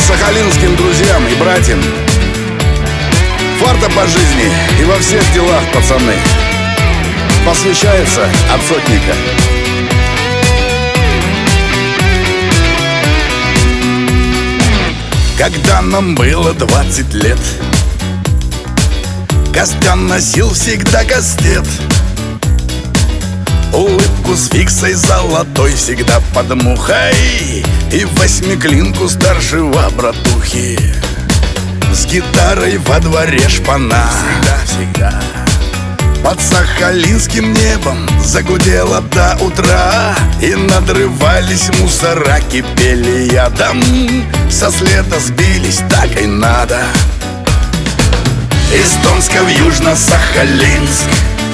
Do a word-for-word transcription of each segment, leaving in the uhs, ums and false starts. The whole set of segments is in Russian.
сахалинским друзьям и братьям. Фарта по жизни и во всех делах, пацаны. Посвящается от сотника. Когда нам было двадцать лет, Костян носил всегда кастет. Улыбку с фиксой золотой всегда под мухой и восьмиклинку старшего братухи. С гитарой во дворе шпана всегда-всегда. Под сахалинским небом загудело до утра, и надрывались мусора, кипели ядом. Со следа сбились, так и надо. Из Томска в Южно-Сахалинск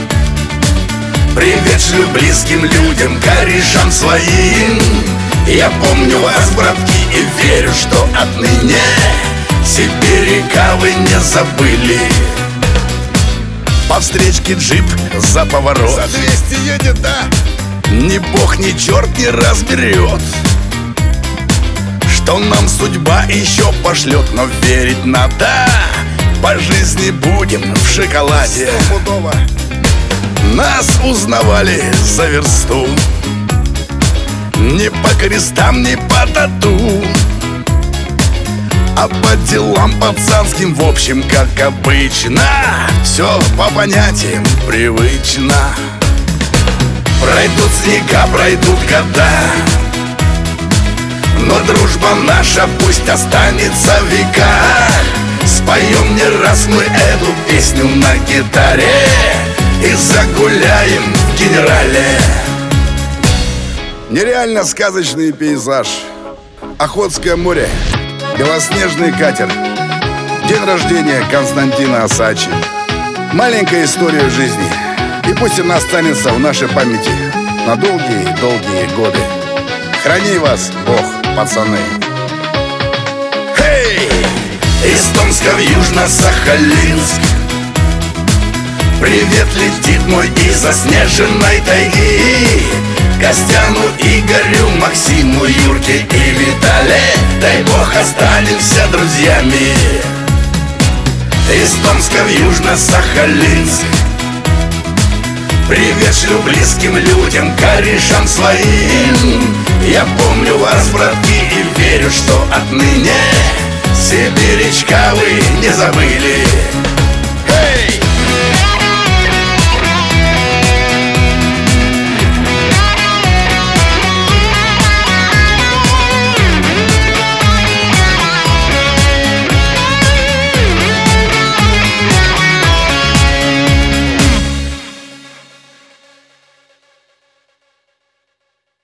привет шлю близким людям, корешам своим. Я помню вас, братки, и верю, что отныне сибиряка вы не забыли. По встречке джип за поворот, за двести едет, да? Ни бог, ни черт не разберет, что нам судьба еще пошлет. Но верить надо, по жизни будем в шоколаде. Стопудово. Нас узнавали за версту, не по крестам, не по тату, а по делам пацанским, в общем, как обычно. Все по понятиям привычно. Пройдут снега, пройдут года, но дружба наша пусть останется в веках. Споем не раз мы эту песню на гитаре и загуляем в генерале. Нереально сказочный пейзаж. Охотское море, белоснежный катер, день рождения Константина Осадчи. Маленькая история жизни, и пусть она останется в нашей памяти на долгие-долгие годы. Храни вас Бог, пацаны. Хей! Из Томска в Южно-Сахалинск привет летит мой из заснеженной тайги. Костяну, Игорю, Максиму, Юрке и Витале, дай бог останемся друзьями. Из Томска в Южно-Сахалинск привет шлю близким людям, корешам своим. Я помню вас, братки, и верю, что отныне сибирячка вы не забыли.